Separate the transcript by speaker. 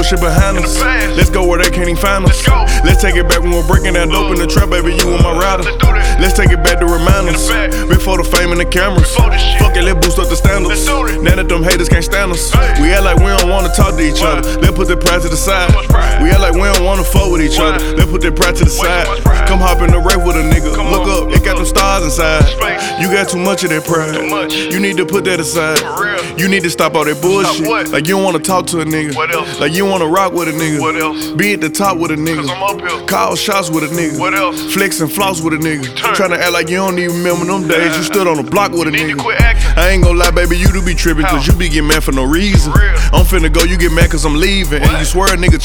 Speaker 1: shit behind us. Let's go where they can't even find us. Let's take it back when we're breaking that dope in the trap, baby, you and my rider. Let's take it back to remind us. Before the fame and the cameras. Fuck it, let's boost up the standards. Now that them haters can't stand us. We act like we don't wanna talk to each other. Let's put that pride to the side. We act like we don't wanna fuck with each other. Let's put that pride to the side. Come hop in the rave with a nigga. Look up, it got them stars inside. You got too much of that pride. You need to put that aside. You need to stop all that bullshit. Like you don't wanna talk to a nigga. Like you don't wanna rock with a nigga. Be at the top with a nigga. Call shots with a nigga. Flex and floss with a nigga. Tryna act like you don't even remember them days. You stood on the block with a nigga. I ain't gon' lie, baby, you do be trippin', cause you be getting mad for no reason. I'm finna go, you get mad cause I'm leaving. And you swear a nigga